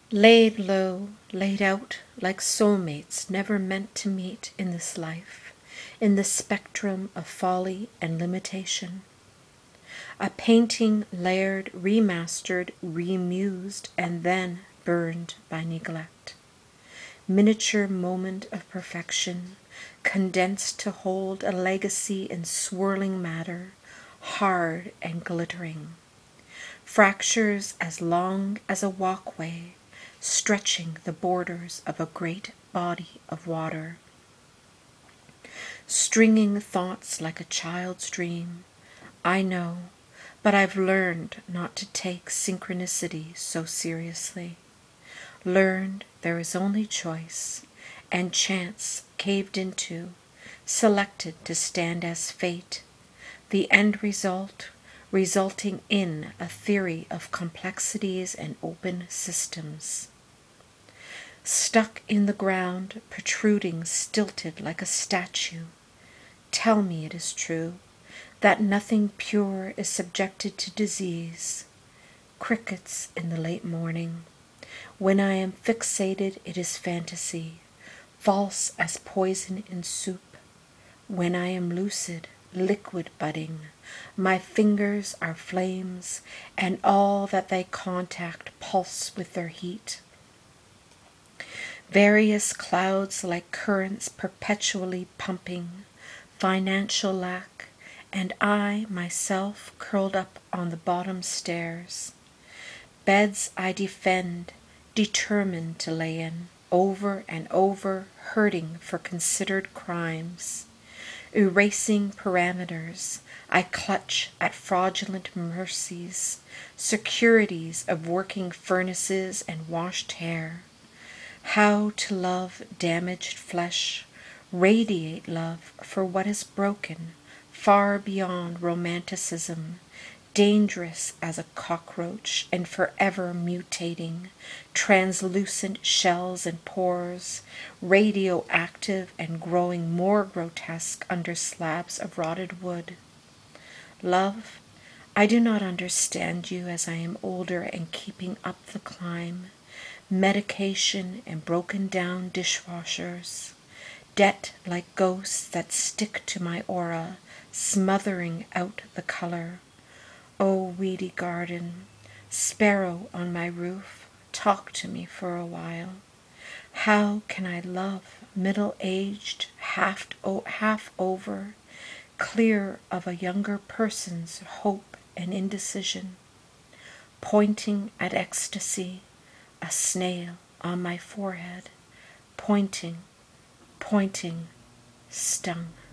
Laid low, laid out like soulmates never meant to meet in this life, in the spectrum of folly and limitation. A painting layered, remastered, remused, and then burned by neglect. Miniature moment of perfection, condensed to hold a legacy in swirling matter, hard and glittering. Fractures as long as a walkway, stretching the borders of a great body of water. Stringing thoughts like a child's dream. I know, but I've learned not to take synchronicity so seriously. Learned there is only choice, and chance caved into, selected to stand as fate, the end result resulting in a theory of complexities and open systems. Stuck in the ground, protruding, stilted like a statue, tell me it is true, that nothing pure is subjected to disease. Crickets in the late morning. When I am fixated, it is fantasy, false as poison in soup. When I am lucid, liquid budding, my fingers are flames, and all that they contact pulse with their heat. Various clouds like currents perpetually pumping, financial lack, and I myself curled up on the bottom stairs. Beds I defend, determined to lay in, over and over, hurting for considered crimes. Erasing parameters, I clutch at fraudulent mercies, securities of working furnaces and washed hair. How to love damaged flesh, radiate love for what is broken, far beyond romanticism, dangerous as a cockroach and forever mutating, translucent shells and pores, radioactive and growing more grotesque under slabs of rotted wood. Love, I do not understand you as I am older and keeping up the climb. Medication and broken down dishwashers. Debt like ghosts that stick to my aura, smothering out the color. Oh, weedy garden, sparrow on my roof, talk to me for a while. How can I love, middle-aged, half over, clear of a younger person's hope and indecision, pointing at ecstasy, a snail on my forehead, pointing, stung.